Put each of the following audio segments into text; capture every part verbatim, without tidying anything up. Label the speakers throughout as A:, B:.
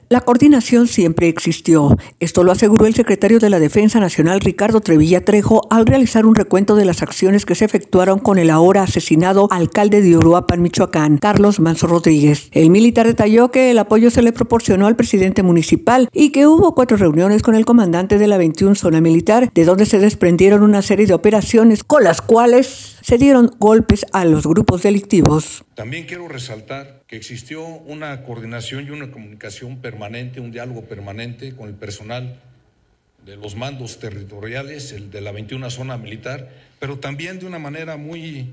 A: La coordinación siempre existió. Esto lo aseguró el secretario de la Defensa Nacional, Ricardo Trevilla Trejo, al realizar un recuento de las acciones que se efectuaron con el ahora asesinado alcalde de Uruapan, Michoacán, Carlos Manso Rodríguez. El militar detalló que el apoyo se le proporcionó al presidente municipal y que hubo cuatro reuniones con el comandante de la veintiuna Zona Militar, de donde se desprendieron una serie de operaciones con las cuales se dieron golpes a los grupos delictivos.
B: También quiero resaltar que existió una coordinación y una comunicación permanente, un diálogo permanente con el personal de los mandos territoriales, el de la veintiuna Zona Militar, pero también de una manera muy,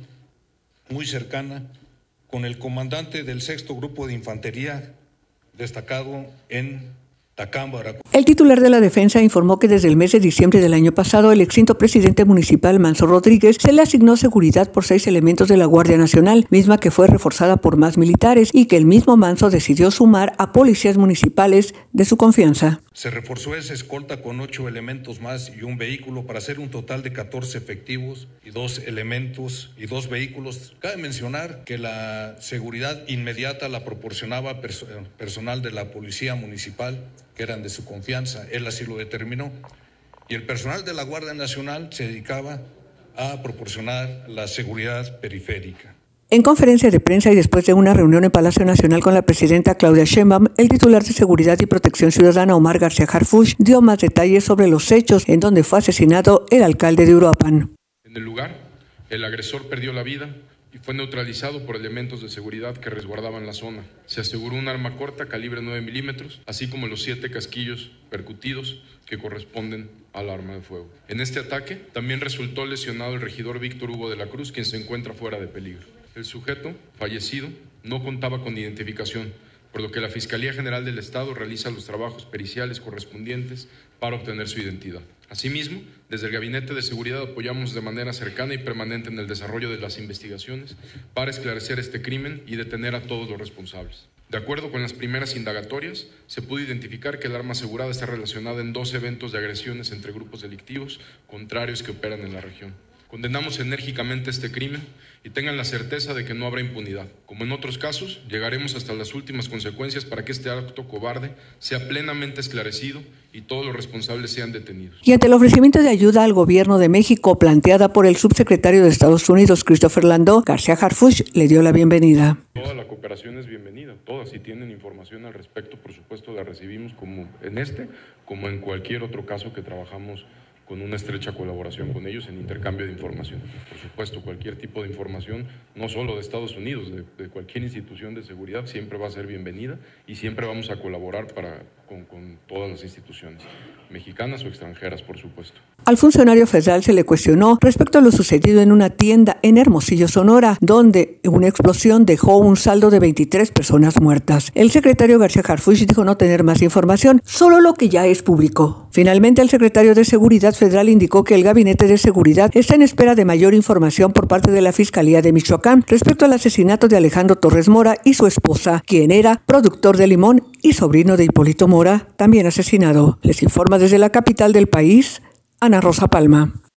B: muy cercana con el comandante del sexto Grupo de Infantería, destacado en Tacamba, Veracruz.
A: El titular de la defensa informó que desde el mes de diciembre del año pasado, el extinto presidente municipal Manso Rodríguez se le asignó seguridad por seis elementos de la Guardia Nacional, misma que fue reforzada por más militares, y que el mismo Manso decidió sumar a policías municipales de su confianza.
B: Se reforzó esa escolta con ocho elementos más y un vehículo para hacer un total de catorce efectivos y dos elementos y dos vehículos. Cabe mencionar que la seguridad inmediata la proporcionaba perso- personal de la Policía Municipal, que eran de su confianza, él así lo determinó. Y el personal de la Guardia Nacional se dedicaba a proporcionar la seguridad periférica.
A: En conferencia de prensa y después de una reunión en Palacio Nacional con la presidenta Claudia Sheinbaum, el titular de Seguridad y Protección Ciudadana, Omar García Harfuch, dio más detalles sobre los hechos en donde fue asesinado el alcalde de Uruapan.
C: En el lugar, el agresor perdió la vida y fue neutralizado por elementos de seguridad que resguardaban la zona. Se aseguró un arma corta calibre nueve milímetros, así como los siete casquillos percutidos que corresponden al arma de fuego. En este ataque también resultó lesionado el regidor Víctor Hugo de la Cruz, quien se encuentra fuera de peligro. El sujeto, fallecido, no contaba con identificación, por lo que la Fiscalía General del Estado realiza los trabajos periciales correspondientes para obtener su identidad. Asimismo, desde el Gabinete de Seguridad apoyamos de manera cercana y permanente en el desarrollo de las investigaciones para esclarecer este crimen y detener a todos los responsables. De acuerdo con las primeras indagatorias, se pudo identificar que el arma asegurada está relacionada en dos eventos de agresiones entre grupos delictivos contrarios que operan en la región. Condenamos enérgicamente este crimen y tengan la certeza de que no habrá impunidad. Como en otros casos, llegaremos hasta las últimas consecuencias para que este acto cobarde sea plenamente esclarecido y todos los responsables sean detenidos.
A: Y ante el ofrecimiento de ayuda al gobierno de México planteada por el subsecretario de Estados Unidos, Christopher Landau, García Harfuch le dio la bienvenida.
C: Toda la cooperación es bienvenida, todas, si tienen información al respecto, por supuesto la recibimos, como en este, como en cualquier otro caso que trabajamos con una estrecha colaboración con ellos en intercambio de información. Por supuesto, cualquier tipo de información, no solo de Estados Unidos, de, de cualquier institución de seguridad, siempre va a ser bienvenida y siempre vamos a colaborar para, con, con todas las instituciones, mexicanas o extranjeras, por supuesto.
A: Al funcionario federal se le cuestionó respecto a lo sucedido en una tienda en Hermosillo, Sonora, donde una explosión dejó un saldo de veintitrés personas muertas. El secretario García Harfuch dijo no tener más información, solo lo que ya es público. Finalmente, el secretario de Seguridad Federal indicó que el Gabinete de Seguridad está en espera de mayor información por parte de la Fiscalía de Michoacán respecto al asesinato de Alejandro Torres Mora y su esposa, quien era productor de limón y sobrino de Hipólito Mora, también asesinado. Les informa desde la capital del país, Ana Rosa Palma.